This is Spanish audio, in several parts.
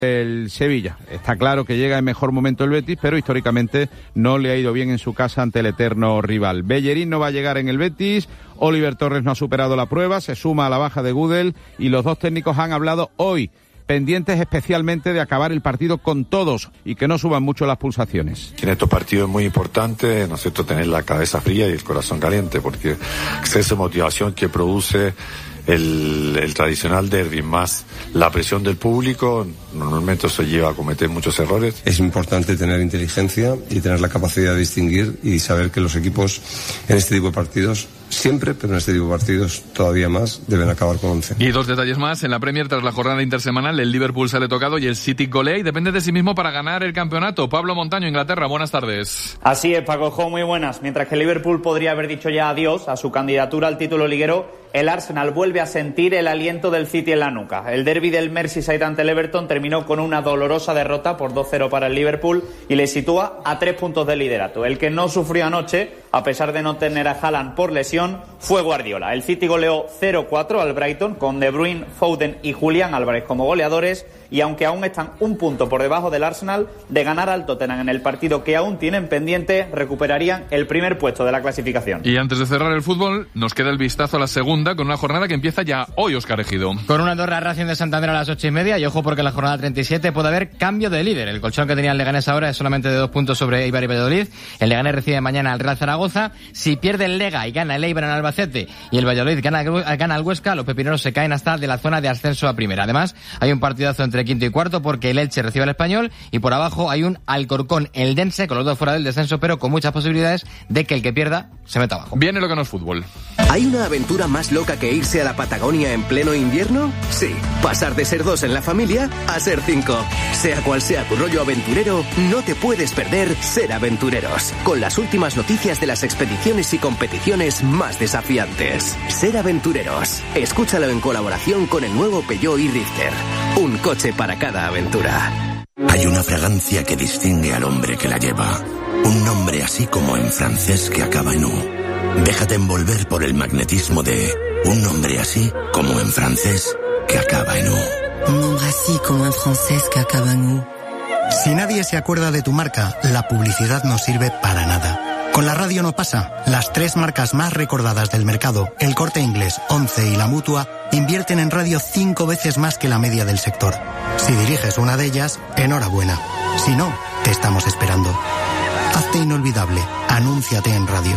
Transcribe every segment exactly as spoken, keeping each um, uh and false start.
El Sevilla. Está claro que llega en mejor momento el Betis, pero históricamente no le ha ido bien en su casa ante el eterno rival. Bellerín no va a llegar en el Betis, Oliver Torres no ha superado la prueba, se suma a la baja de Gudel y los dos técnicos han hablado hoy, pendientes especialmente de acabar el partido con todos y que no suban mucho las pulsaciones. En estos partidos es muy importante, ¿no es cierto?, tener la cabeza fría y el corazón caliente, porque es esa motivación que produce El, el tradicional derbi, más la presión del público, normalmente eso lleva a cometer muchos errores. Es importante tener inteligencia y tener la capacidad de distinguir y saber que los equipos en este tipo de partidos, siempre, pero en este tipo de partidos todavía más, deben acabar con once. Y dos detalles más, en la Premier tras la jornada intersemanal el Liverpool sale tocado y el City golea y depende de sí mismo para ganar el campeonato. Pablo Montaño, Inglaterra, buenas tardes. Así es, Paco Jo, muy buenas. Mientras que el Liverpool podría haber dicho ya adiós a su candidatura al título liguero, el Arsenal vuelve a sentir el aliento del City en la nuca. El derbi del Merseyside ante el Everton terminó con una dolorosa derrota por dos cero para el Liverpool y le sitúa a tres puntos del liderato. El que no sufrió anoche, a pesar de no tener a Haaland por lesión, fue Guardiola. El City goleó cero cuatro al Brighton con De Bruyne, Foden y Julián Álvarez como goleadores, y aunque aún están un punto por debajo del Arsenal, de ganar al Tottenham en el partido que aún tienen pendiente, recuperarían el primer puesto de la clasificación. Y antes de cerrar el fútbol, nos queda el vistazo a la segunda con una jornada que empieza ya hoy, Óscar Ejido. Con una Andorra Racing de Santander a las ocho y media, y ojo porque en la jornada treinta y siete puede haber cambio de líder. El colchón que tenía el Leganés ahora es solamente de dos puntos sobre Eibar y Valladolid. El Leganés recibe mañana al Real Zaragoza. Si pierde el Lega y gana el Eibar en Albacete y el Valladolid gana, gana al Huesca, los pepineros se caen hasta de la zona de ascenso a primera. Además, hay un partidazo entre quinto y cuarto porque el Elche recibe al Español y por abajo hay un Alcorcón Eldense con los dos fuera del descenso, pero con muchas posibilidades de que el que pierda se meta abajo. Viene lo que no es fútbol. ¿Hay una aventura más loca que irse a la Patagonia en pleno invierno? Sí, pasar de ser dos en la familia a ser cinco. Sea cual sea tu rollo aventurero, no te puedes perder Ser Aventureros, con las últimas noticias de las expediciones y competiciones más desafiantes. Ser Aventureros, escúchalo en colaboración con el nuevo Peugeot e-Rifter, un coche para cada aventura. Hay una fragancia que distingue al hombre que la lleva, un nombre así como en francés que acaba en U. Déjate envolver por el magnetismo de un nombre así como en francés que acaba en U. Un nombre así como en francés que acaba en U. Si nadie se acuerda de tu marca, la publicidad no sirve para nada. Con la radio no pasa. Las tres marcas más recordadas del mercado, El Corte Inglés, Once y La Mutua, invierten en radio cinco veces más que la media del sector. Si diriges una de ellas, enhorabuena. Si no, te estamos esperando. Hazte inolvidable. Anúnciate en radio.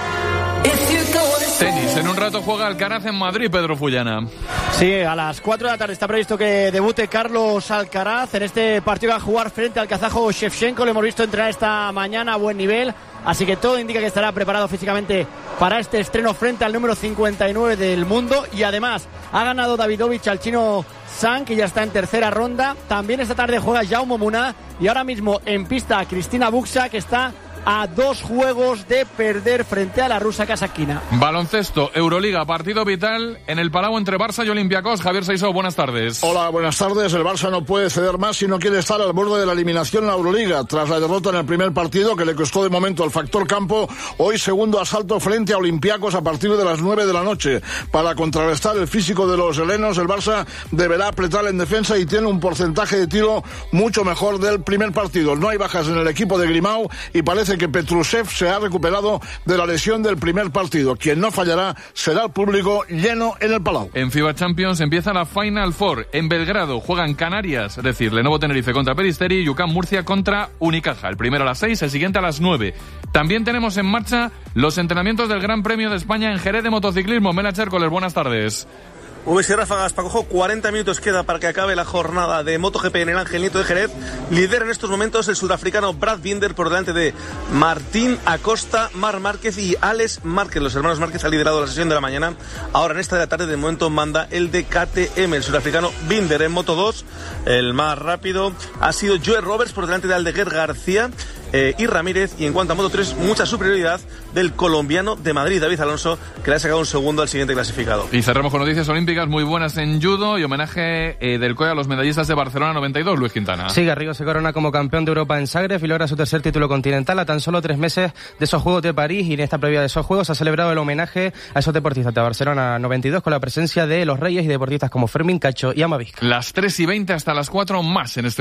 Tenis, en un rato juega Alcaraz en Madrid, Pedro Fullana. Sí, a las cuatro de la tarde está previsto que debute Carlos Alcaraz en este partido a jugar frente al kazajo Shevchenko. Lo hemos visto entrenar esta mañana a buen nivel, así que todo indica que estará preparado físicamente para este estreno frente al número cincuenta y nueve del mundo. Y además ha ganado Davidovich al chino Zhang, que ya está en tercera ronda. También esta tarde juega Jaume Munar y ahora mismo en pista Cristina Buxa, que está a dos juegos de perder frente a la rusa Kasatkina. Baloncesto, Euroliga, partido vital en el Palau entre Barça y Olympiacos. Javier Seisó, buenas tardes. Hola, buenas tardes. El Barça no puede ceder más si no quiere estar al borde de la eliminación en la Euroliga. Tras la derrota en el primer partido, que le costó de momento el factor campo, hoy segundo asalto frente a Olympiacos a partir de las nueve de la noche. Para contrarrestar el físico de los helenos, el Barça deberá apretar en defensa y tiene un porcentaje de tiro mucho mejor del primer partido. No hay bajas en el equipo de Grimau y parece que Petrusev se ha recuperado de la lesión del primer partido. Quien no fallará será el público lleno en el Palau. En FIBA Champions empieza la Final Four. En Belgrado juegan Canarias, es decir, Lenovo Tenerife contra Peristeri y UCAM Murcia contra Unicaja. El primero a las seis, el siguiente a las nueve. También tenemos en marcha los entrenamientos del Gran Premio de España en Jerez de motociclismo. Mela Chércoles, buenas tardes. V S Ráfagas, Paco, cuarenta minutos queda para que acabe la jornada de MotoGP en el Ángel Nieto de Jerez. Lidera en estos momentos el sudafricano Brad Binder por delante de Martín Acosta, Marc Márquez y Alex Márquez. Los hermanos Márquez han liderado la sesión de la mañana. Ahora en esta de la tarde de momento manda el de K T M. El sudafricano Binder en Moto dos, el más rápido, ha sido Joe Roberts por delante de Aldeguer García. eh, y Ramírez. Y en cuanto a Moto tres, mucha superioridad del colombiano de Madrid, David Alonso, que le ha sacado un segundo al siguiente clasificado. Y cerramos con noticias olímpicas muy buenas en judo y homenaje eh, del C O E a los medallistas de Barcelona noventa y dos, Luis Quintana. Sí, Garrigo se corona como campeón de Europa en Zagreb y logra su tercer título continental a tan solo tres meses de esos Juegos de París, y en esta previa de esos Juegos se ha celebrado el homenaje a esos deportistas de Barcelona noventa y dos con la presencia de los reyes y deportistas como Fermín Cacho y Amavic. Las tres y veinte hasta las cuatro más en este